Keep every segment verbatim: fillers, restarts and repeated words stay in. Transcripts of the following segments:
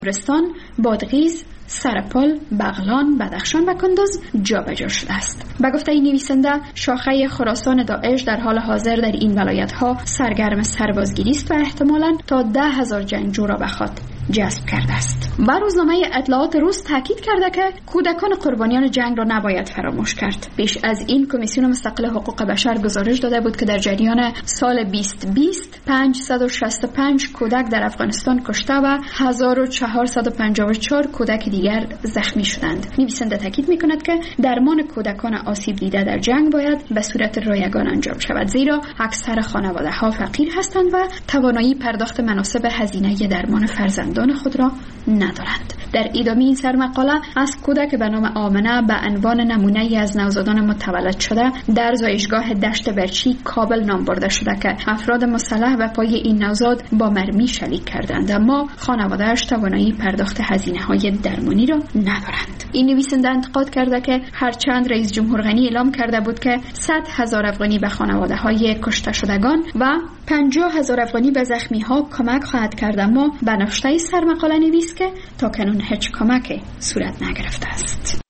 برستان، بادغیس، سرپل، بغلان، بدخشان و کندوز جابجا شده است. به گفته این نویسنده، شاخه خراسان داعش در حال حاضر در این ولایت‌ها سرگرم سربازگیری است و احتمالاً تا ده هزار جنگجو را به خود جذب کرده است. و روزنامه اطلاعات روس تاکید کرده که کودکان قربانیان جنگ را نباید فراموش کرد. پیش از این کمیسیون مستقل حقوق بشر گزارش داده بود که در جریان سال بیست بیست پانصد و شصت و پنج کودک در افغانستان کشته و هزار و چهارصد و پنجاه و چهار کودک دیگر زخمی شدند. نویسنده تاکید می‌کند که درمان کودکان آسیب دیده در جنگ باید به صورت رایگان انجام شود، زیرا اکثر خانواده‌ها فقیر هستند و توانایی پرداخت مناسب هزینه درمان فرزندان خود را ندارند. در ادامه این سرمقاله از کودک به نام آمنه به عنوان نمونه‌ای از نوزادان متولد شده در زایشگاه دشت برچی کابل نام برده شده که افراد مسلح به پای این نوزاد با مرمی شلیک کردند، اما خانواده‌اش توانایی پرداخت هزینه‌های درمانی را ندارند. این نویسنده انتقاد کرده که هرچند رئیس جمهور غنی اعلام کرده بود که صد هزار افغانی به خانواده‌های کشته شدگان و پنجاه هزار افغانی به زخمی‌ها کمک خواهد کرد، اما به نوشته سرمقاله نویس که تا کنون هیچ کمکی صورت نگرفته است.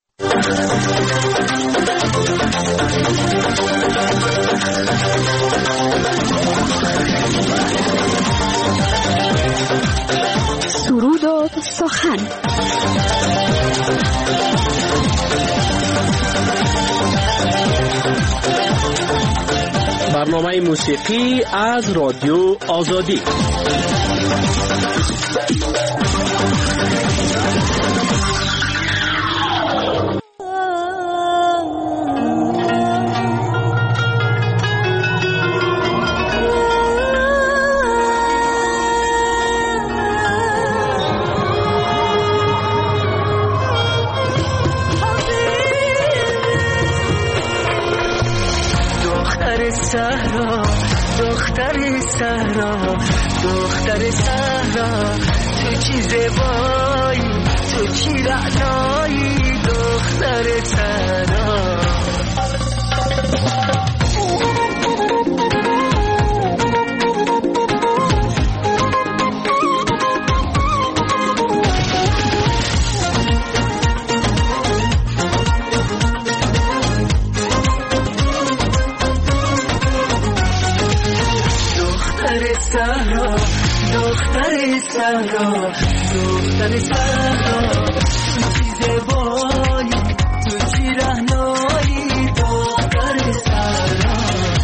سرود و سخن. برنامه موسیقی از رادیو آزادی. صحرا دختر صحرا دختر صحرا تو چی زیبایی تو چی رعنایی دختر صحرا صحرا دختر صحرا دختر صحرا تو چی زیبایی تو چی رعنایی دختر صحرا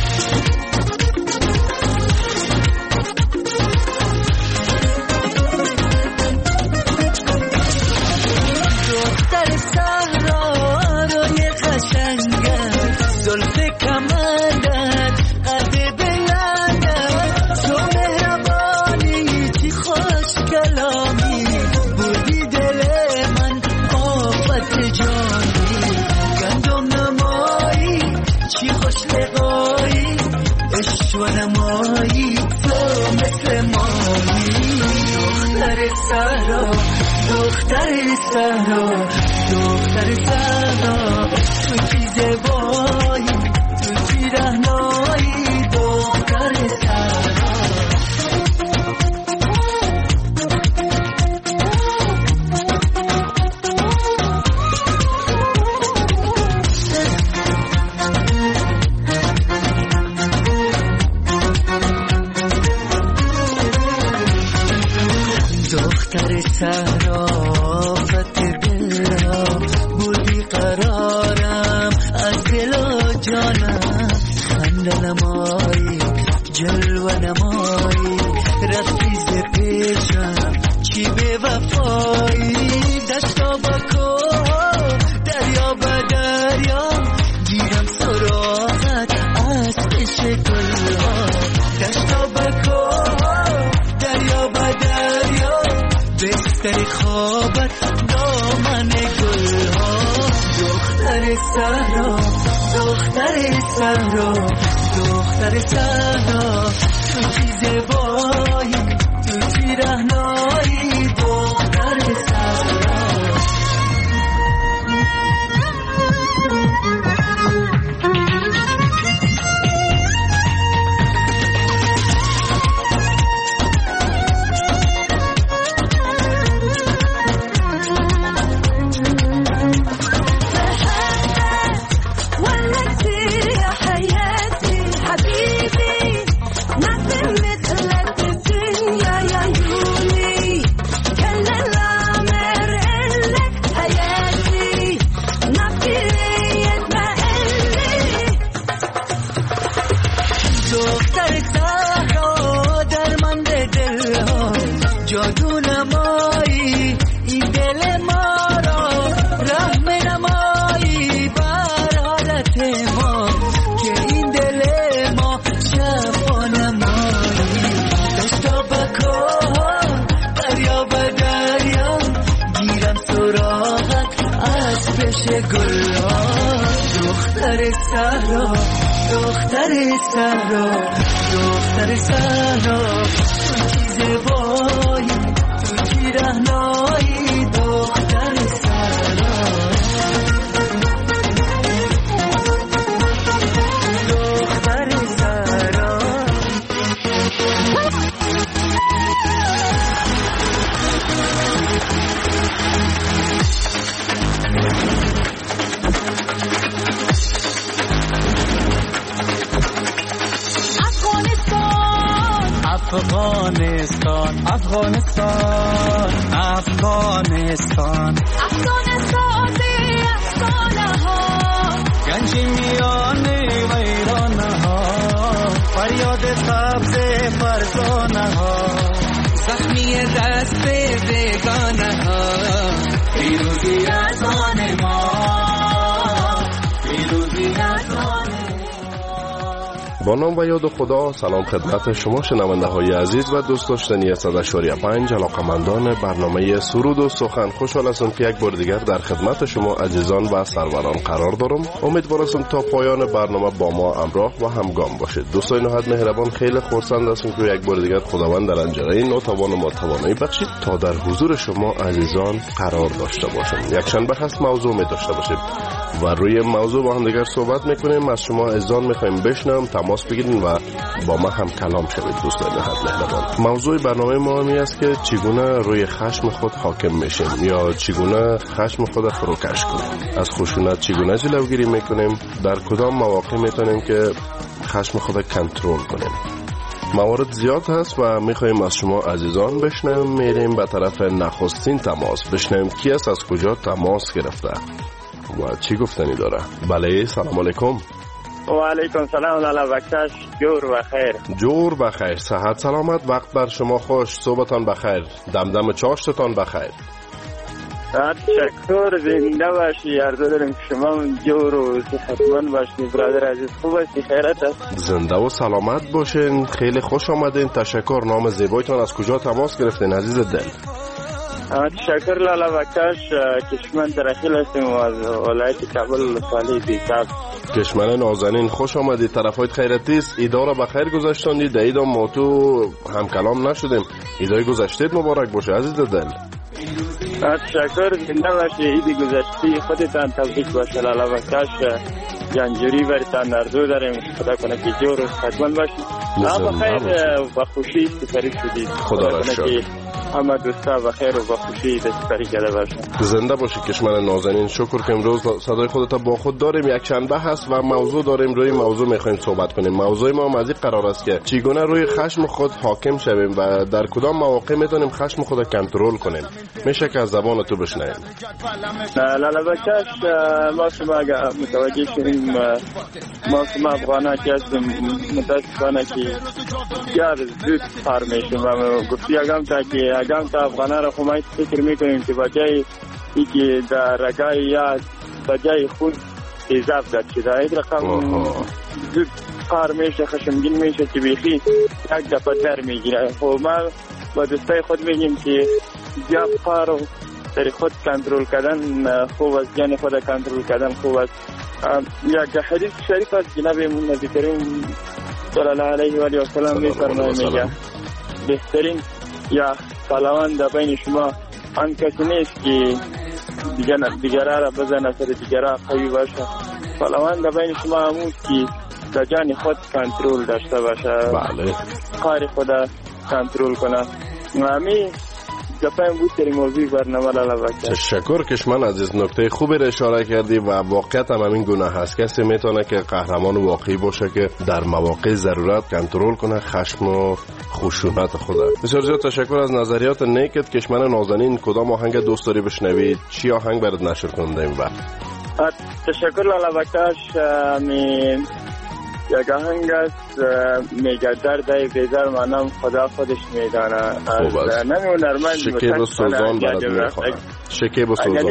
دختر صحرا روی قشنگت زلف کمندت قد بلندت تو مهربانی چی خوش کلامی بودی دل من آفت جانی گندم نمایی چی خوش لقایی عشق و نمایی تو مثل مایی دختر صحرا دختر صحرا دختر صحرا تو چی زیبایی تو چی رعنایی دختر صحرا دختر صحرا فتح دل را بودی قرارم از دل و جانم خنده نمایی جلوه نمایی رفتی ز پیشم چی به وفایی دشتا با کوه دریا با دریا گیرم سراغت از عشق گلها دشتا با کوه دریا با دریا بستر خوابت دامن گلها دختر صحرا دختر صحرا دختر صحرا تو چی زیبایی تو چی رعنایی دختر صحرا جنبش گل ها. دختر صحرا دختر صحرا دختر صحرا تو کی زیبایی تو کی رهنایی دختر صحرا دختر صحرا. افغانستان افغانستان افغانستان افغانستان افغانه ها گنج میان ویرانه ها فریاد سبز فرزانه ها زخمی دست بیگانه ها پیروزی از آن ما پیروزی از آن. با نام و یاد خدا. سلام خدمت شما شنونده های عزیز و دوست داشتنی صد و چهار پنج علاقمندان برنامه سرود و سخن. خوشحال هستم که یک بار دیگر در خدمت شما عزیزان و سروران قرار دارم. امیدوارم تا پایان برنامه با ما همراه و همگام باشید. دوستان نهایت مهربان، خیلی خرسند هستم که یک بار دیگر خداوند در انجره ناتوان ما توانایی بخشید تا در حضور شما عزیزان قرار داشته باشم. یک شنبه هست موضوع می داشته باشیم و روی موضوع با هم دیگر صحبت میکنیم. از شما عزیزان میخوایم بشنویم، تماس بگیرید و با ما هم کلام شوید. دوستان نهایت مهربان، موضوع برنامه ما می است که چگونه روی خشم خود حاکم میشیم یا چگونه خشم خود فروکش کنیم، از خشونت چگونه جلوگیری میکنیم، در کدام مواقع میتونیم که خشم خود کنترل کنیم. موارد زیاد هست و میخواییم از شما عزیزان بشنویم. میریم به طرف نخستین تماس، بشنویم کی است، از کجا تماس گرفته و چی گفتنی داره. بله، سلام علیکم. و علیکم سلام لالا بکش. جور و خیر. جور بخیر، صحت سلامت، وقت بر شما خوش، صبحتان بخیر، دمدم چاشتتان بخیر. تشکر، زنده باشی. عرض دارم که شما جور و صحتمند باشی. برادر عزیز خوب هستی؟ خیرت است؟ زنده و سلامت باشین. خیلی خوش آمدین. تشکر. نام زیبایتان، از کجا تماس گرفتین عزیز دل؟ تشکر لالا بکش. کشمن ترخیل هستیم و از ولایت کابل صالح بیتاب. کشمن نازنین، خوش آمدید. طرفایت خیرتی است؟ ایدا را بخیر گذاشتاندید؟ ایدا ما تو هم کلام نشدیم. ایدای گذشتید مبارک باشه عزیز دل. تشکر، زنده باشی. ایدی گذشتی خودتان تبریک باشه لالا بکش. جانجوری برتان آرزو داریم. خدا کنه که جور و صحتمند باشی. بخیر و خوشی سپری شدید. خدا را شکر. همه دوستا بخیر و با خوشی دستپری کرده باشن. زنده باشی کشمن نازنین. شکر که امروز صدای خودت با خود داریم. یک شنبه هست و موضوع داریم. روی موضوع میخوایم صحبت کنیم. موضوع ما هم از این قرار است که چگونه روی خشم خود حاکم شویم و در کدام مواقع میتونیم خشم خود کنترل کنیم. میشه که از زبان تو بشنویم. لالا بکش، ما شما متوجه شدیم، ما شما افغانها که هستیم متاسفانه که بسیار زود پار میشیم و گفتی اگم تا که اگم تا افغانها را خمایت فکر میکنیم که بجای ای که در رگای یا بجای خون تیزاب داد شده این رقم زود پار میشه، خشمگین میشه که بیخی یک دفعه در میگیره. خب ما با دوستای خود میگیم که زیاد پار و در خود کنترل کردن خوب است، یعنی خود کنترل کردن خوب است. یک حدیث شریف است جناب نبی کریم صلی الله علیه و آله و سلم میفرمایند میگه بهترین یا پهلوان در بین شما آن کسی نیست که دیگرها را بزنه سر دیگرها قوی باشه. پهلوان در بین شما هموست که در جان خود کنترل داشته باشه. بله. کار خود کنترل کنه. همین گفتم بود در موضوع برنامه لالا بکش. تشکر کشمن عزیز، نکته خوبی را اشاره کردی و واقعیت هم همین گونه هست. کسی میتونه که قهرمان واقعی باشه که در مواقع ضرورت کنترل کنه خشم و خشونت خود. بسیار زیاد تشکر از نظریات نیکت کشمن نازنین. کدام آهنگ دوست داری بشنوی؟ چی آهنگ برات نشر کننده این وقت؟ تشکر لالا بکش. می یک آهنگ است میگه درد بیزار منم خدا خودش میدانه. از نمیونرمند شکیب و سوزان برات میخوانم. شکیب و سوزان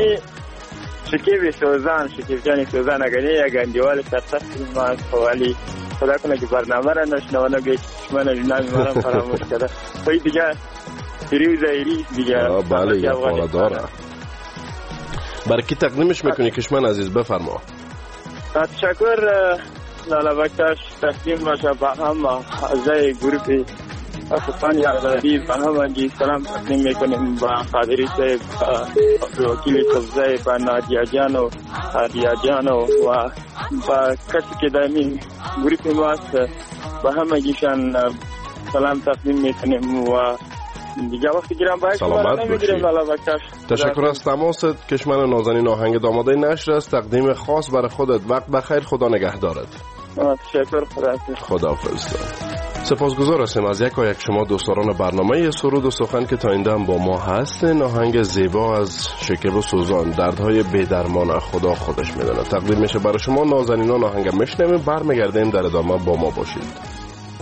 شکیب سوزان شکیب جانی سوزان اگری یک اندیوال سرسخت ما از خوالی خدا کنه که برنامه را نشنوانه به چشمان نامی مرم فراموش کرده. خواهی دیگه سریو زایری دیگه. بله یه خانه داره. برای کی تقدیمش میکنی کشمن عزیز؟ بفرما. تشکر لالا بکتاش. تقدیم باشه به هم اعضای گروه افغان آزادی و همگی سلام تقدیم میکنیم با قادری صاحب، وکیل قبضه، با نادیا جان و هادیا جان و با کسی که در این گروه ماست با همگیشان سلام تقدیم میکنیم و دیگه وقتی گیرم باید سلامت باشید. تشکر از تماست کشمن نازنین. آهنگ داماده نشر است، تقدیم خاص برای خودت. وقت بخیر، خدا نگهدارت. تشکر، خدا خداحافظ. سپاسگزار هستیم از یک و یک شما دوستان برنامه سرود و سخن که تا اینجا با ما هستین. آهنگ زیبا از شکیب و سوزان، دردهای بی‌درمان خدا خودش میدونه، تقدیم میشه برای شما نازنینان. آهنگ میشنویم، برمیگردیم، در ادامه با ما باشید.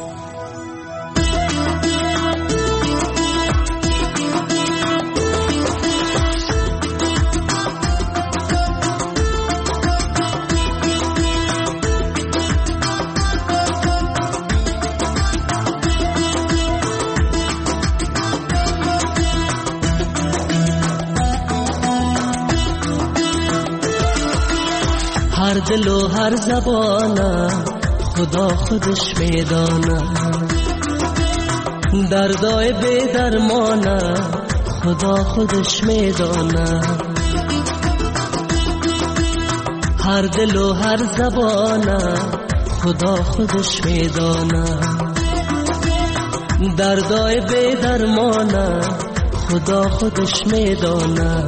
هر دل و هر زبانه خدا خودش میدانه، دردای بی درمانه خدا خودش میدانه. هر دل و هر زبانه خدا خودش میدانه، دردای بی درمانه خدا خودش میدانه.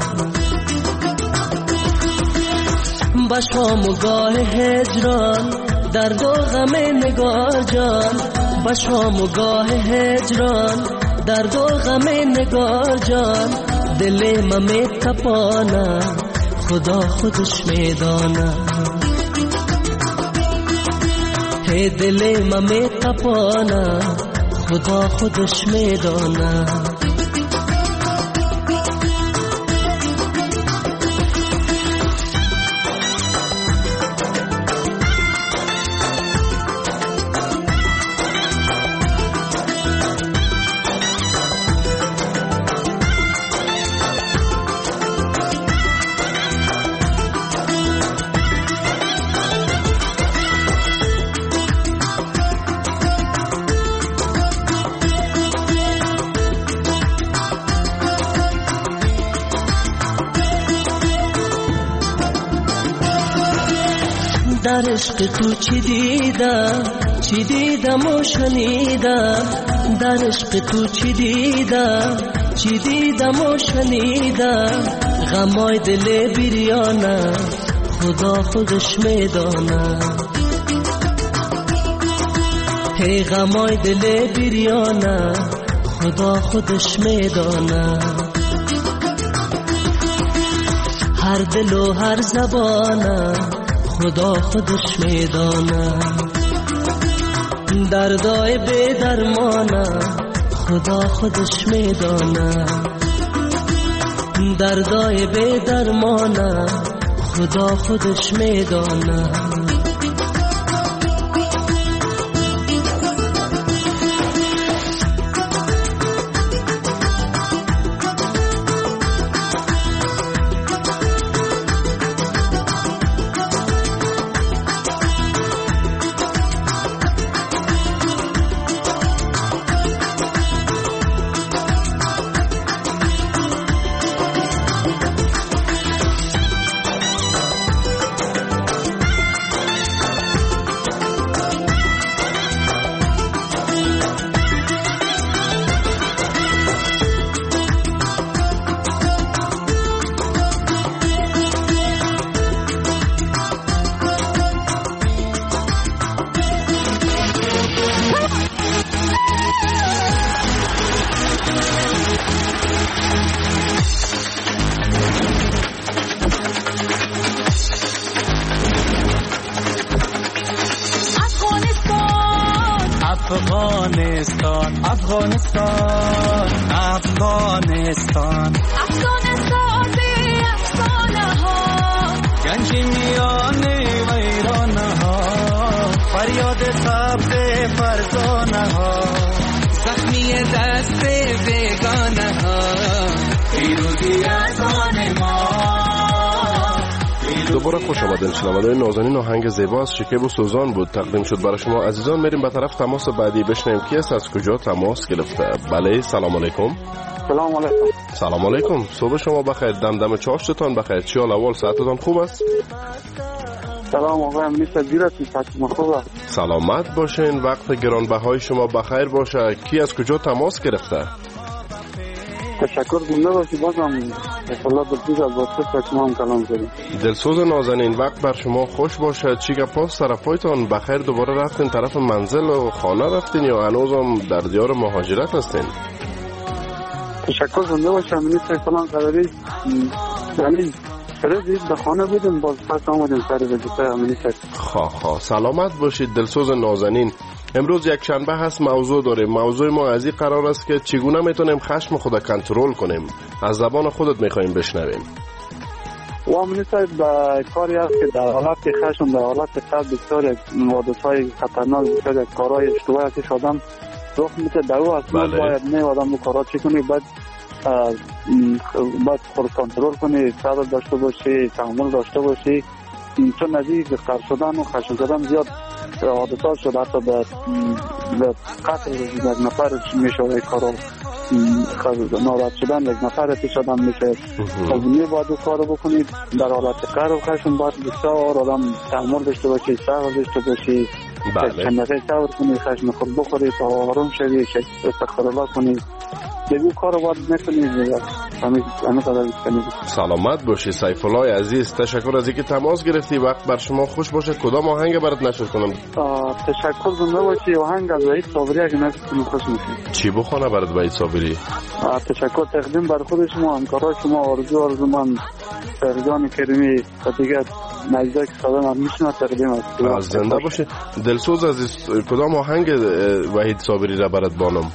با شام و گاه هجران، درد و غم نگار جان، با شام و گاه هجران، درد و غم نگار جان. دل من می تپانه خدا خودش میدانه، هی دل من می تپانه خدا خودش میدانه. در عشق تو چی دیدم، چی دیدم و شنیدم. در عشق تو چی دیدم، چی دیدم و شنیدم. غمای دل بریانه خدا خودش میدانه، هی غمای دل بریانه خدا خودش میدانه. هر دل و هر زبانه خدا خودش میدانه، دردای بی درمانه خدا خودش میدانه، دردای بی درمانه خدا خودش میدانه. افغانستان افغانستان افغانستان افغانستان بی افسانه ها، گنج میان ویرانه ها، فریاد سبز فرزانه ها، زخمی دست بیگانه ها. پیروزی از آن ما، دوباره خوش آمدین شنوندگان نازنین. آهنگ زیبا از شکیب و سوزان بود تقدیم شد برای شما عزیزان. میریم به طرف تماس بعدی بشنویم کی است، از کجا تماس گرفته. بله سلام علیکم. سلام علیکم. سلام علیکم. صبح شما بخیر، دمدم چاشتتان بخیر. چی حال احوال، صحتتان خوب است؟ سلام آقای میسر دیرتی فاطمه خوبه. سلامت باشین، وقت گرانبهای شما بخیر باشه. کی از کجا تماس گرفته؟ تشکر گونه باشی بازم اصلا دلسوز از واسط شما هم کلام زدیم. دلسوز نازنین وقت بر شما خوش باشه. چی گپاس طرفایتان بخیر؟ دوباره رفتین طرف منزل و خانه رفتین یا هنوزم در دیار مهاجرت هستین؟ تشکر گونه باشم میسر فلان خبری یعنی سره دید به خانه بودیم باز پس آمدیم سر وزیفه امنیت. خواه خواه سلامت باشید دلسوز نازنین. امروز یک شنبه هست، موضوع داریم. موضوع ما از این قرار است که چگونه میتونیم خشم خود کنترل کنیم. از زبان خودت میخوایم بشنویم. و امنیت به کاری است که در حالت خشم در حالت قلب بسیار عادتهای خطرناک بسیار کارهای اشتباه ازش آدم رخ میده. در او اصلا باید نه آدم رو کارا چی کنی، باید باید خود کنترل کنی، صبر داشته باشی، تحمل داشته باشی. چون نزدیک به قرض شدن و خشم زدن زیاد عادتها شد، حتی به قتل یک نفر میشه و یک کارو ناراحت شدن یک نفر پیش آدم میشه. خب باید او کارو بکنید در حالت قهر و خشم باید بسیار آدم تحمل داشته باشی، صبر داشته باشی. بله. چند دقیقه صبر کنی، خشم خود بخوری تا آروم شوی، استغفرالله کنی. دیگه کارو باید نکنید. همین همین قدر کنید. سلامت باشی سیف الله عزیز. تشکر از اینکه تماس گرفتی. وقت بر شما خوش باشه. کدام آهنگ برات نشر کنم؟ تشکر زنده باشی. آهنگ از وحید صابری اگه نشر کنم خوش میشم. چی بخونه برات وحید صابری؟ تشکر تقدیم بر خود شما، همکارای شما، آرزو آرزو من فرزان کریمی و دیگه نجدا که صدا من میشنه تقدیم است. از زنده باشی. دلسوز عزیز کدام آهنگ وحید صابری را برات بانم؟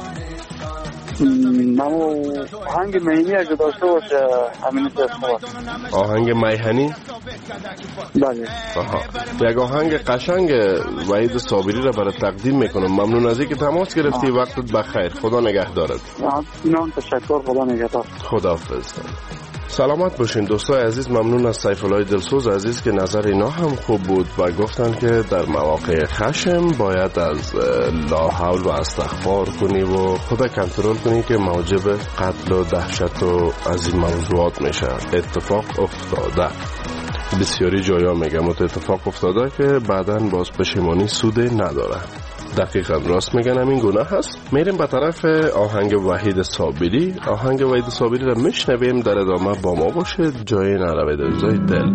نمو آهنگ میهنی اگه داشته باشه همین است. آهنگ میهنی؟ بله. آها. یک آهنگ قشنگ وحید صابری را برای تقدیم میکنم. ممنون از اینکه تماس گرفتی. آه. وقتت بخیر. خدا نگهدارت. نه تشکر. خدا نگهدار. خداحافظ. سلامت باشین دوستای عزیز. ممنون از سیف الله دلسوز عزیز که نظر اینا هم خوب بود و گفتن که در مواقع خشم باید از لا حول و استغفار کنی و خدا کنترل کنی که موجب قتل و دهشت و از این موضوعات میشه. اتفاق افتاده بسیاری جایا میگم اتفاق افتاده که بعداً باز پشیمانی سود نداره. دقیقاً راست میگن همین گناه هست. میریم به طرف آهنگ وحید صابری. آهنگ وحید صابری را میشنویم. در ادامه با ما باشید. جای نروید روزای دل.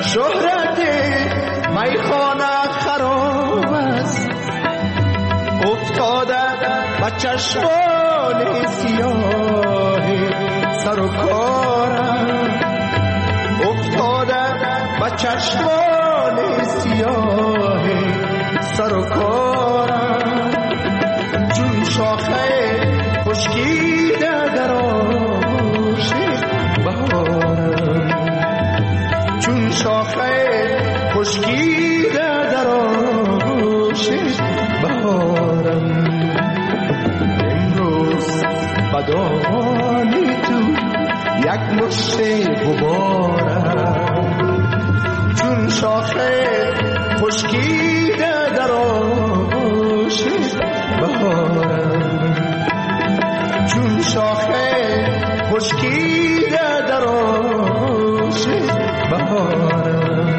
شهرت میخانه خراب است، افتاده با چشمان سیاه سر و کارم، افتاده با چشمان سیاه سر و کارم، چون شاخه خشکیده در آغوش بهارم، چون شاخه خشکیده در آغوش بهارم، امروز بدانی تو یک مشت غبارم، چون شاخه خشکیده در آغوش بهارم، چون شاخه خشکیده در آغوش بهارم.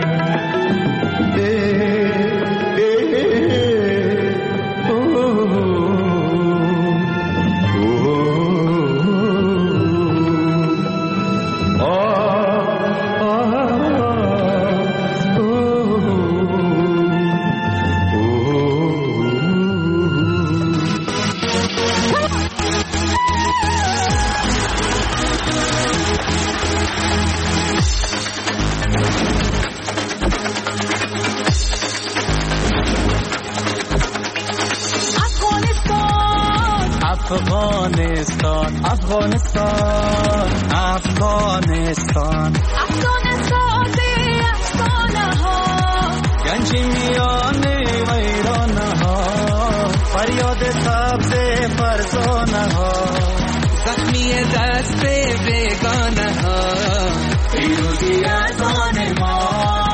افغانستان افغانستان افغانستان افغانستان افغانه ها، گنج میان ویرانه ها، فریاد سبز فرزانه ها، زخمی دست بیگانه ها، پیروزی از آن ما.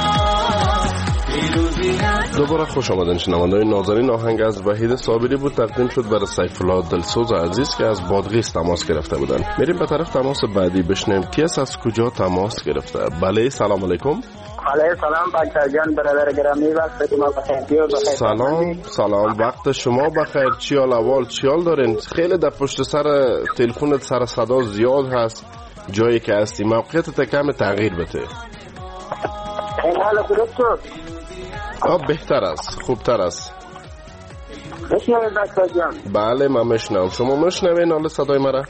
دوباره خوش آمدین شنوندگان ناظرین. آهنگ از وحید صابری بود، تقدیم شد برای سیف الله دلسوز عزیز که از بادغیس تماس گرفته بودن. میریم به طرف تماس بعدی بشنیم کیس از کجا تماس گرفته. بله سلام علیکم. علیه سلام بچه جان برادر گرامی، وقت شما بخیر. سلام سلام، وقت شما بخیر. چی حال احوال، چی حال دارین؟ خیلی در پشت سر تلفنت سر صدا زیاد هست، جایی که هستی موقعیت کم تغییر بده. این حال درست شد؟ آه بهتر است، خوبتر است. بشنوید بچه جان. بله من میشنم، شما میشنوین حال صدای مرا؟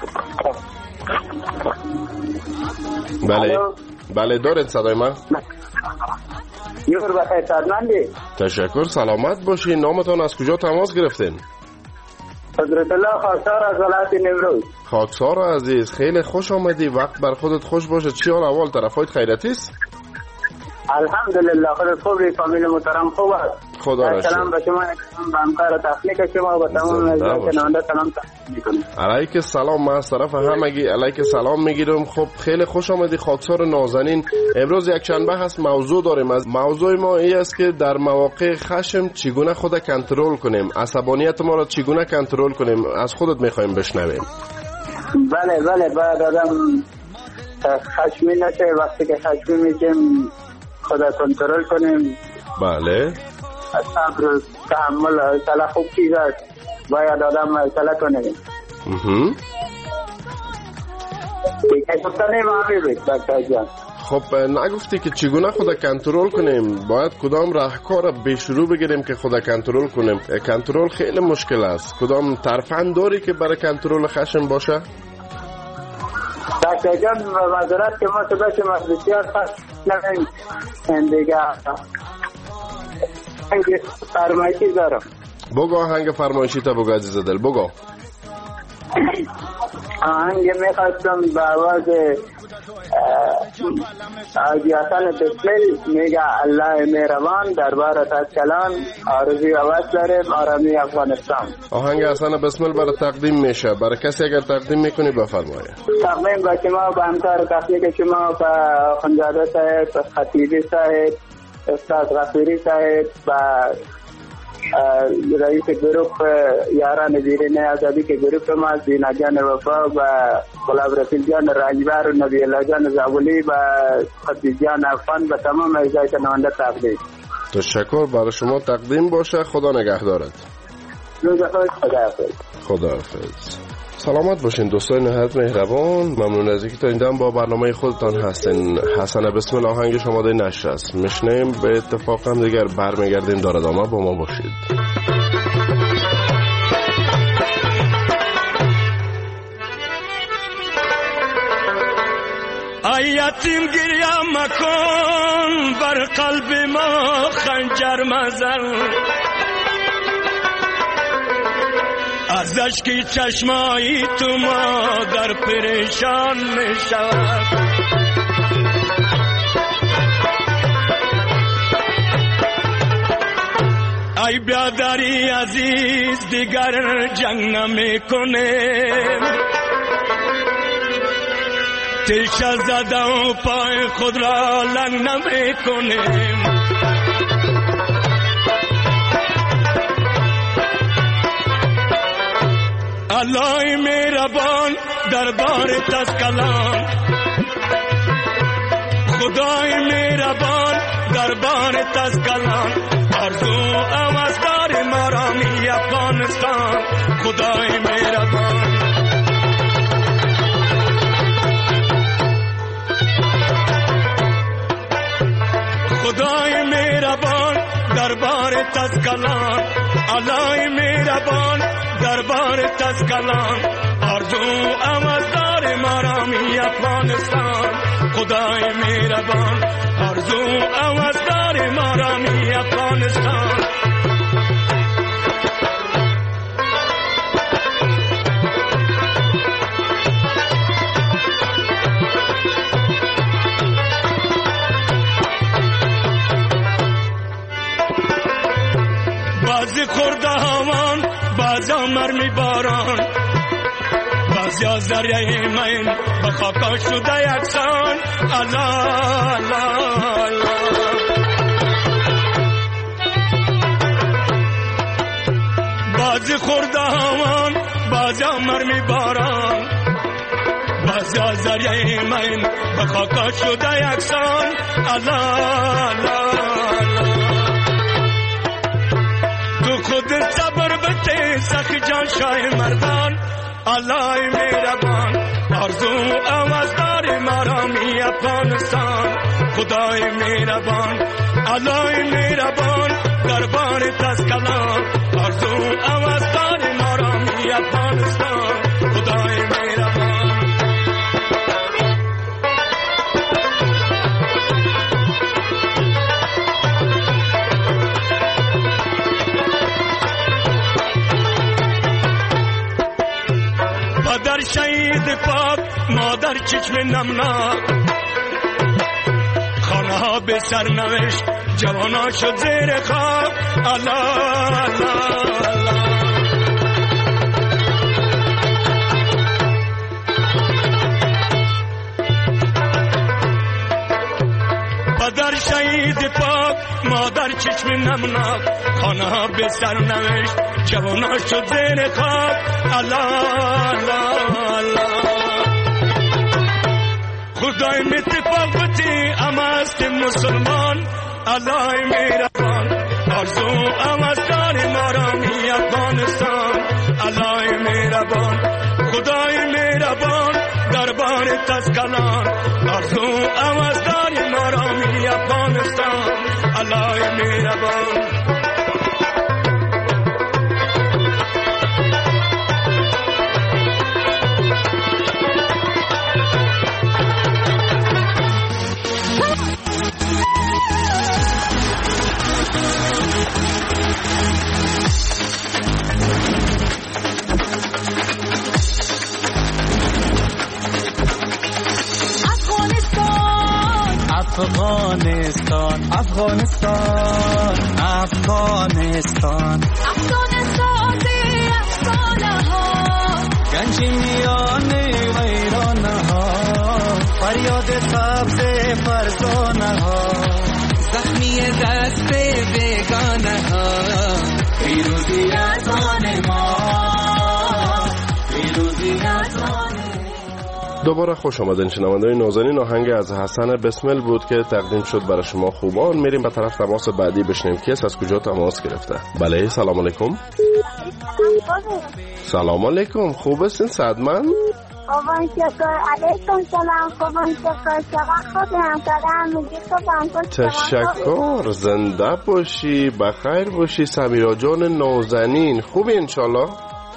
بله بله دارید صدای من؟ یور بخیر سرمندی. تشکر، سلامت باشین. نامتان از کجا تماس گرفتین؟ حضرت الله خاکسار از ولایت نیمروز. خاکسار عزیز، خیلی خوش آمدی. وقت بر خودت خوش باشه. چی حال احوال، طرفایت خیرتی است؟ الحمدلله خودت خوبی، فامیل محترم خوب است. خدا را شکر. سلام به شما، به همکار تخنیک شما و تمام شنونده سلام میکنم. علیک سلام، من از طرف همگی علیک سلام میگیرم. خب خیلی خوش آمدی خاکسار نازنین. امروز یک شنبه هست، موضوع داریم. از موضوع ما این است که در مواقع خشم چگونه خود کنترل کنیم، عصبانیت ما را چگونه کنترل کنیم. از خودت میخوایم بشنویم. بله بله، بعد آدم خشمی نشه، وقتی که خشمی میشیم خدا کنترل کنیم. بله، صبر و تحمل حوصله خوب چیز است، باید آدم حوصله کنه. اها دیگه گفتنه ما ببید بچه جان. خب نگفتی که چگونه خود کنترل کنیم؟ باید کدام راهکار به شروع بگیریم که خود کنترل کنیم؟ کنترل خیلی مشکل است. کدام ترفند داری که برای کنترل خشم باشه؟ بچه جان معذرت که ما صدا شما بسیار خشم نمیم دیگه. آهنگ فرمایشی دارم. بگو آهنگ فرمایشی تا بگو عزیز دل، بگو. آهنگ میخواستم به آواز حاجی حسن بسمل میگه الله مهربان دربارت از کلان آرزوی عوض داریم آرامی افغانستان. آهنگ حسن بسمل برای تقدیم میشه، برای کسی اگر تقدیم میکنی بفرمایه. تقدیم با شما، با همکار تخنیک شما، با خانزاده صاحب، خطیبی صاحب، استاد غفوری صاحب، با رئیس گروپ یاران زیرین آزادی که گروپ ما زینا جان وفا و غلام رسول جان رنجبر و نبی الله جان زابلی و خطیب جان افغان و تمام اعضای شنونده تقدیم. تشکر، برای شما تقدیم باشه. خدا نگهدارت. روز خوش، خدا حافظ. خدا حافظ. سلامت باشین دوستان نهایت مهربان. ممنون از اینکه تا این دم با برنامه خودتان هستین. حسن بسم الله آهنگ شماره نشر است میشنیم، به اتفاق هم دیگر برمیگردیم. دار ادامه با ما باشید. ای یتیم گریه مکن، بر قلب ما خنجر مزن، از اشکی چشمایی تو مادر پریشان می شود. ای بیادری عزیز دیگر جنگ نمی کنیم، تیشه زده و پای خود را لنگ نمی کنیم. الله مهربان دربار تسکلان، خدای مهربان دربار تسکلان، آرزو اوازدار ما را می افغانستان، خدای مهربان. خدای مهربان دربار تسکلان، الله مهربان دربار تسکلان، آرزو اوازدار ما را می افغانستان، خدای مهربان آرزو اوازدار ما را می افغانستان. بعضی خورده همان، بعضی مرمی باران، بعضی از دریای من به خاکا شده یکسان. الله الله الله. بعضی خورده همان، بعضی مرمی باران، بعضی از دریای من به خاکا شده یکسان. الله الله الله. تو خود صبر بده سخی جان شای مردان، الله مهربان آرزو اوازدار ما را می افغانستان، خدای مهربان الله مهربان دربار تسکلان، آرزو اوازدار ما را می افغانستان، خدای مهربان. پدر شهید پاک، مادر چشم نمناک، خانه ها به سرنوشت، جوان ها شد زیر خاک. الله الله الله. پدر شهید پاک، مادر چشم نمناک، خانه ها به سرنوشت، جوان ها شد زیر خاک. الله الله الله. خدای متفاق بتی اماست مسلمان، الله مهربان آرزو اوازدار ما را می افغانستان، الله مهربان خدای مهربان دربار تسکلان، آرزو اوازدار ما را می افغانستان، الله مهربان. افغانستان افغانستان افغانستان افغانستان دی افغانه ها، گنج میان ویرانه ها، فریاد سبز فرزانه ها، زخمی دست بیگانه ها، پیروزی از آن ما، پیروزی از آن. دوباره خوش آمدین شنونده‌های نازنین. آهنگ از حسن بسمل بود که تقدیم شد برای شما خوبان. میریم به طرف تماس بعدی بشنیم کیس از کجا تماس گرفته. بله سلام علیکم. سلام علیکم، خوب هستین سعدمند؟ خوبم شکر. علیکم سلام. خوبم شکر. شما خوبم؟ سلام میگی خوبم. تشکر. زنده باشی، بخیر باشی سمیرا جان نازنین. خوبی انشالله؟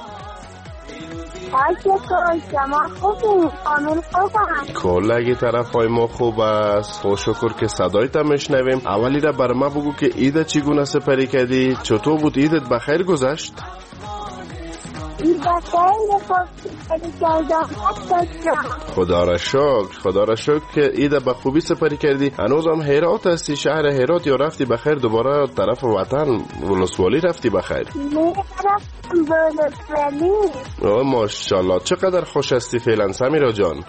شکر. شما خوبی؟ کامل خوبم. کلگی طرف های ما خوب است. خوش شکر که صدایت هم میشنویم. اولی را بر ما بگو که عید چگونه سپری کردی؟ چطور بود عیدت؟ بخیر گذشت؟ خدا را شکر. خدا را شکر که عید به خوبی سپری کردی. هنوز هم هرات هستی؟ شهر هرات یا رفتی بخیر دوباره طرف وطن ولسوالی رفتی بخیر؟ نه رفتم ولسوالی. آه ماشاءالله. چقدر خوش هستی فعلا سمیرا جان؟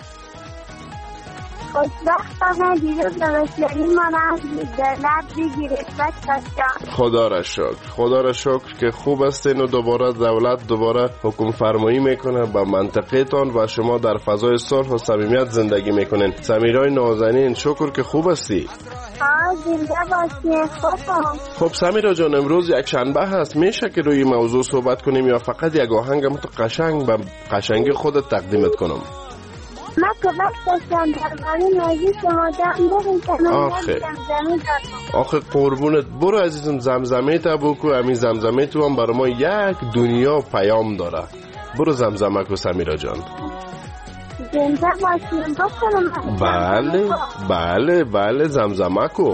خوشبختانه دیروز ولسوالی من از دولت بگیرد. خدا را شکر. خدا را شکر که خوب هستین و دوباره دولت دوباره حکم فرمایی میکنه به منطقه تان و شما در فضای صلح و صمیمیت زندگی میکنین. سمیرای نازنین شکر که خوب هستی. آه زنده باشی. خوبم. خب سمیرا جان امروز یک شنبه هست، میشه که روی موضوع صحبت کنیم یا فقط یک آهنگ مت قشنگ به قشنگی خودت تقدیمت کنم؟ ما که وقت داشتم درباره موضوع شما دارم کنم. آخه آخه قربونت برو عزیزم، زمزمه تا بکو. همین زمزمه تو هم برای ما یک دنیا پیام داره. برو زمزمه کو سمیرا جان. زنده باشیم. بله بله بله زمزمه کو.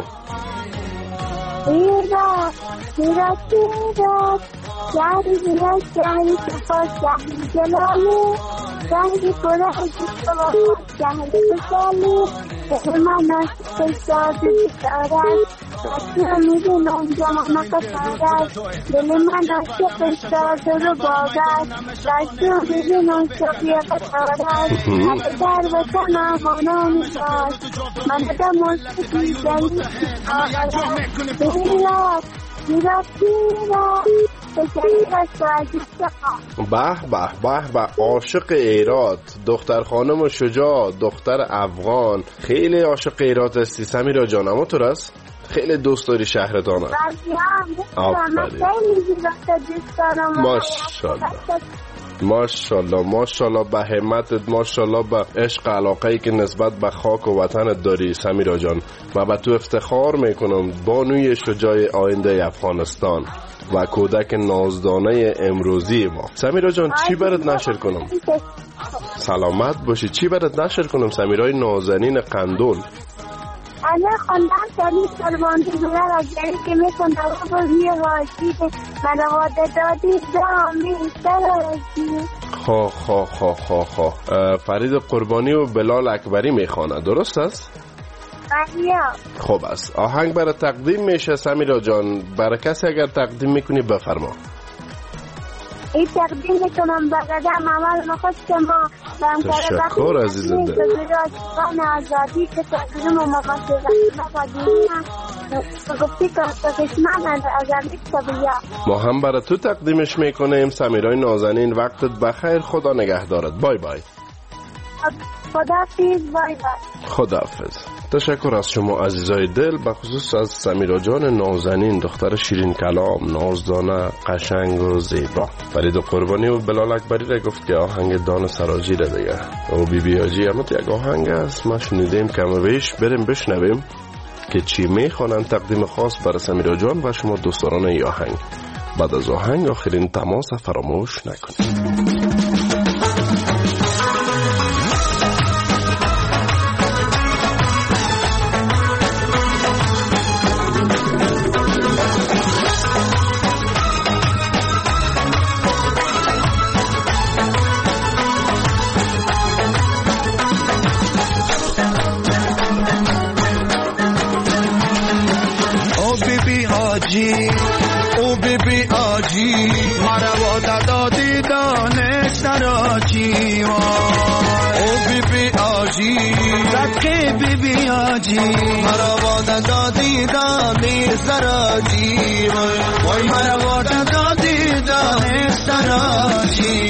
ایرا ایرا ایرا شهری ایرا شهری سپاس شهری جلالی شهری پر از سواد شهری خوشحالی به من عاشق شادی دارد بچه میدونم جمعه دارد دل من عاشق شاد رو بادد بچه میدونم شبیه دارد حتی در وطن امانانی باش من دم موسیقی جایی آقاید ایرا ایرا ایرا به به به به عاشق ایرات، دختر خانم شجاع، دختر افغان. خیلی عاشق ایرات هستی سمیرا جان. اما تو راست خیلی دوست داری شهرتان. آفرین. ماشاءالله ماشاءالله ماشاءالله به همتت، ماشاءالله به عشق علاقه‌ای که نسبت به خاک و وطنت داری سمیرا جان و به تو افتخار میکنم، بانوی شجاع آینده افغانستان و کودک نازدانه امروزی ما. سمیرا جان چی برات نشر کنم؟ سلامت باشی. چی برات نشر کنم سمیرای نازنین قندول؟ انا خواندم سالی سلمانتی دولر از جایی که میکنم و بازی هاشید منواده دادی دامی سرازی. خواه خواه خواه خواه خواه فرید قربانی و بلال اکبری میخوانه، درست است؟ بحیا. خوب است. آهنگ برای تقدیم میشه سمیرا جان. برای کسی اگر تقدیم میکنی بفرما. این تقدیم میکنم بقدم عمل مخص شما تشکر عزیزم. من آزادی که تقدیم و مقصد گفتی که من آزادی طبیعه ما هم برای تو تقدیمش میکنیم. سمیرای نازنین وقتت بخیر. خدا نگهدارت. بای بای. خداحافظ. بای بای. خداحافظ. تشکر از شما عزیزای دل، به خصوص از سمیرا جان نازنین، دختر شیرین کلام، نازدانه، قشنگ و زیبا. فرید قربانی و بلال اکبری را گفت که آهنگ دان سراجی را دیگه و بی بی آجی همت یک آهنگ است. ما شنیدیم کم بیش. بریم بشنویم که چی میخوانن. تقدیم خاص برای سمیرا جان و شما دوستداران ای آهنگ. بعد از آهنگ آخرین تماس فراموش نکنید. او بی بی آجی مرا وعده دادی دانش سراجی او بی بی آجی زکی بی بی آجی مرا وعده دادی دانش سراجی وای مرا وعده دادی دانش سراجی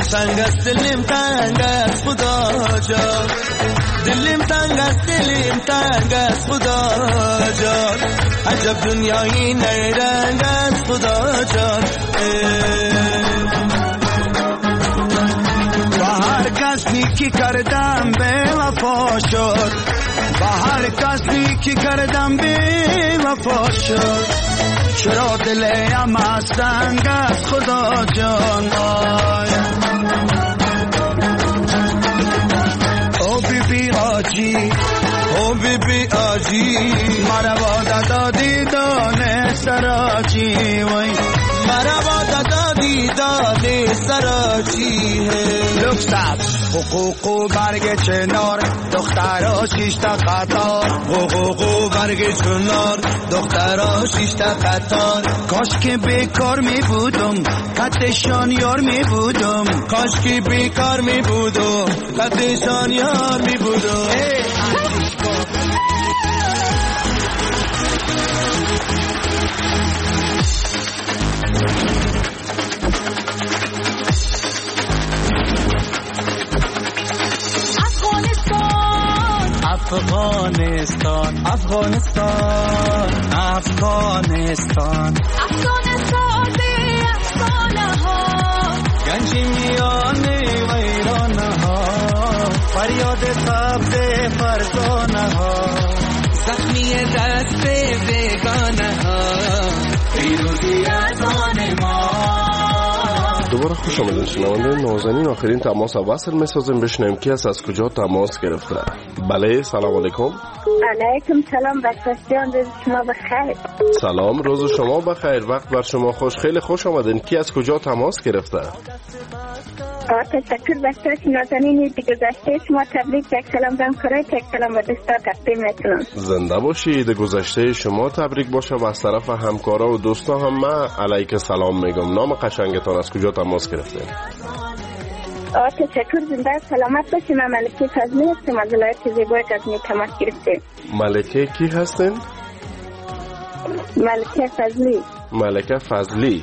تنگ است دلم تنگ است خدا جان دلم تنگ است دلم تنگ است خدا جان عجب دنیایی نیرنگ است خدا جان با هر کس نیکی کردم به وفا شد با هر کس نیکی کردم به وفا شد چرا دلم از تنگ است خدا جان او بی بی آجی او بی بی آجی مرا وعده دادی دانه سراچی وای مرا وعده دادی دانه سراچی ہے لوک صاحب حقوق و برگ چنار دخترها شیشتا قطار حقوق و برگ چنار دخترها شیشتا قطار کاش که بیکار می بودم قدشان یار می بودم کاش که بیکار می بودم قدشان یار می بودم افغانستان افغانستان افغانستان افغانستان افغانه ها گنج میان ویرانه ها فریاد سبز فرزانه ها زخمی دست بیگانه ها پیروزی از آن ما. دوباره خوش آمدین شنونده نازنین. آخرین تماس وصل میسازیم بشنویم کی است از کجا تماس گرفته. بله سلام علیکم. علیکم سلام بچه‌جان روز شما بخیر. سلام روز شما بخیر وقت بر شما خوش. خیلی خوش آمدین. کی از کجا تماس گرفته؟ تشکر بچه‌ها نازنین دیگه گذشته شما تبریک یک سلام دارم کرای یک سلام و دوستا تقدیم میکنم. زنده باشید. گذشته شما تبریک باشه و از طرف همکارا و دوستا هم من علیک سلام میگم. نام قشنگتان از کجا تماس گرفتین؟ آه تشکر زنده سلامت باشید. من ملکه فضلی هستم از ولایت زیبای غزنی تماس گرفتیم. ملکه کی هستین؟ ملکه فضلی. ملکه فضلی.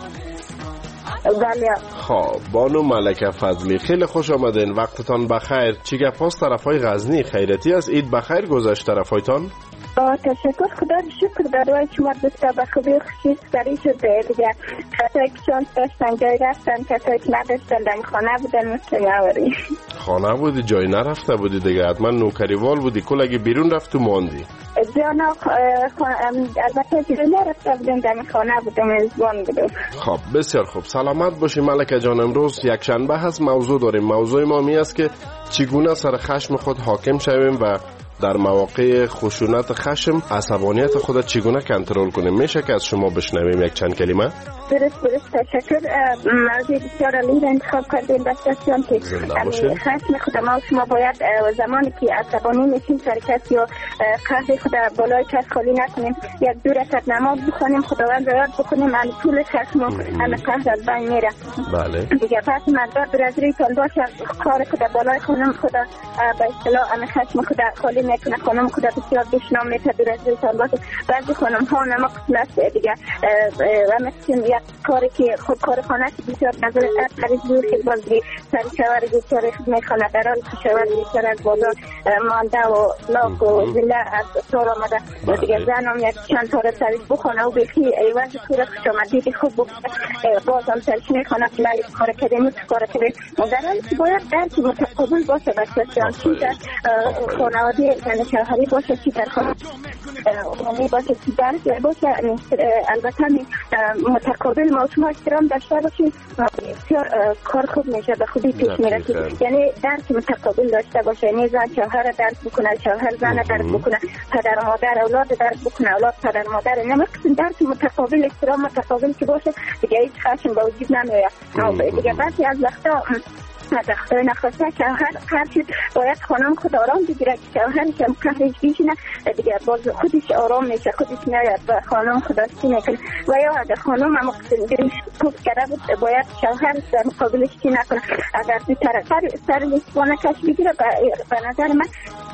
بله. خب بانو ملکه فضلی خیلی خوش آمدین. وقتتان بخیر. چی گپ است طرفای غزنی؟ خیرتی از عید بخیر گذشت طرفایتان؟ آه تشکر خدا رو شکر در روی شما دوستا به خوبی و خوشی سری شده دیگه. کسایی که شانس داشتن جای رفتن کسایی که نداشتن دم خانه بودن مثل نواری. خانه بودی جای نرفته بودی دیگه حتما نوکریوال بودی کلگی بیرون رفت تو ماندی. جانا البته بیرون نرفته بودم دم خانه بودم میزبان بودم. خب بسیار خوب سلامت باشی ملکه جان. امروز یک شنبه هست موضوع داریم. موضوع ما می است که چگونه سر خشم خود حاکم شویم و در مواقع خشونت خشم عصبانیت خود چگونه کنترل کنیم. میشه که از شما بشنویم یک چند کلمه؟ درست درست تشکر. موضوع بسیار عالی را انتخاب کردیم بچه‌جان که خشم خود ما شما باید زمانی که عصبانی میشیم سر کسی یا قهر خود بالای کس خالی نکنیم. یک دو رکعت نماز بخونیم خداوند را یاد بکنیم ان طول خشم و ان قهر از بین میره. بله دیگه پس مدار برازریتان باشه کار خود بالای خانم خود به اصطلاح ان خشم خود خالی میکنه. خانم خود بسیار دشنام میته برازریتان باشه. بعضی خانم ها نمک پلاس دیگه و مثل یک کاری که خود کار خانه که بسیار نظر خرید دور که بازی سر شوار بیچاره میخانه در حال که شوار بیچاره از بازار مانده و لاک و زله از سور آمده و دیگه زن هم یک چند تاره سریش بخانه و بخی ایواز کورا خوش آمدیدی خوب بکنه باز هم سرش میخانه پلای کار کده نوت کار کده در حالی که باید درکی متقابل باشه بچه جان چی در خانواده زن شوهری باشه چی در خانه عمومی باشه چی در باشه البته متقابل ما شما احترام داشته باشیم بسیار کار خوب میشه به خوبی پیش میرسید. یعنی درک متقابل داشته باشه. یعنی زن شوهر درک بکنه شوهر زن درک بکنه پدر مادر اولاد درک بکنه اولاد پدر مادر. نمیخواستیم درک متقابل احترام متقابل که باشه دیگه هیچ خشم به وجود نمیاد. دیگه بعضی از وقتا نخواسته نخواسته شوهر هر چیز باید خانم خود آرام بگیره که شوهر که قهرش بیشینه دیگه باز خودش آرام میشه خودش نیاد و خانم خودش میکنه و یا اگر خانم هم دلش کوف کرده بود باید شوهر در مقابلش چی نکنه. اگر دو طرف سر سر لیسبانه کش بگیره به نظر من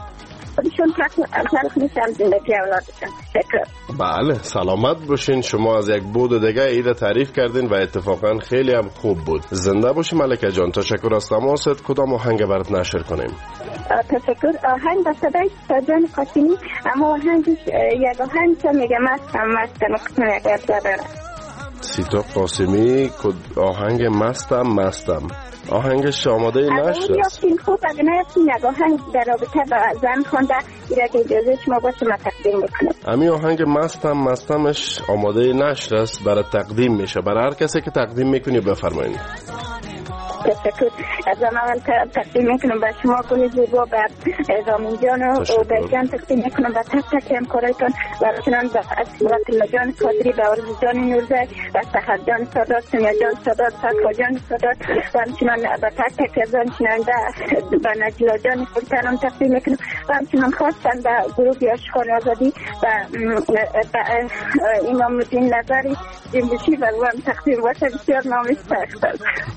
خودشون تلخ نیستن زندگی اولادشون. شکر. بله سلامت باشین. شما از یک بود دیگه ایده تعریف کردین و اتفاقا خیلی هم خوب بود. زنده باشی ملکه جان. تشکر از تماست. کدام آهنگ برات نشر کنیم؟ تشکر. آهنگ با صدای ساجان قاسمی، اما آهنگش یک آهنگ که میگه مستم مستم کتون اگر داره. سیتا قاسمی آهنگ مستم مستم آهنگش آماده نشد. یافتین خوب اگه نیفتین یک آهنگ در رابطه با زن خونده ایره که اجازه شما باشه ما تقدیم بکنم. امی آهنگ مستم مستمش آماده نشد است، برای تقدیم میشه. برای هر کسی که تقدیم میکنی بفرمایید. تشکر. از اول تقدیم میکنم به شما گل زیبا، به رامین جان و به جان تقدیم میکنم به تک تک همکارایتان و همچنان به اسمت الله جان قادری، به آرزو جان نورزی، به سحر جان سادات، سمیا جان سادات، صدقا جان سادات و همچنان به تک تک از آن شنونده به نجلا جان سلطانم تقدیم میکنم و همچنان خواستم به گروه عاشقان آزادی و امام الدین نظری جنبشی و هم تقدیم باشه. بسیار نامیش تختم.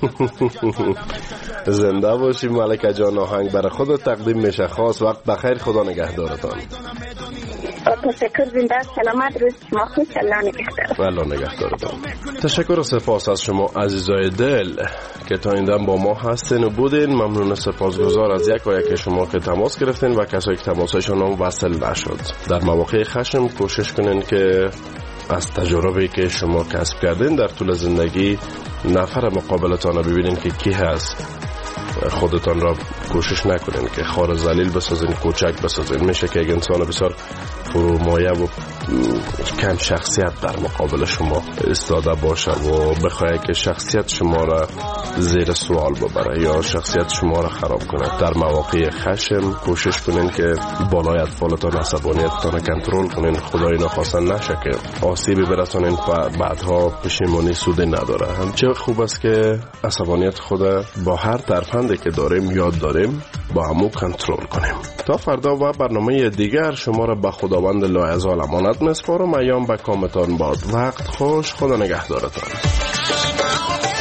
زنده باشی ملکه جان. آهنگ برای خود تقدیم میشه. خاص وقت بخیر. خدا نگهدارتان. تشکر. زنده سلامت. روز شما خوش. الله نگهدار. الله نگهدارتان. تشکر و سپاس از شما عزیزای دل که تا این دم با ما هستین و بودین. ممنون و سپاسگزار از یک و یک شما که تماس گرفتین و کسایی که تماسشون هم وصل نشد. در مواقع خشم کوشش کنین که از تجربه‌ای که شما کسب کردین در طول زندگی نفر مقابلتان رو ببینین که کی هست. خودتان را کوشش نکنین که خار ذلیل بسازین، کوچک بسازین. میشه که یک انسان بسیار فرومایه و کم شخصیت در مقابل شما ایستاده باشه و بخواه که شخصیت شما را زیر سوال ببره یا شخصیت شما را خراب کنه. در مواقع خشم کوشش کنین که بالای اطفالتان عصبانیتتان کنترل کنین. خدای نخواستن نشه که آسیبی برسانین و بعدها پشیمانی سودی نداره. همچه خوب است که عصبانیت خود با هر ترفندی که داریم یاد داریم با همو کنترل کنیم. تا فردا و برنامه دیگر شما را به خداوند لایزال امانت میسپارم. ایام به کامتان باد. وقت خوش. خدا نگهدارتان.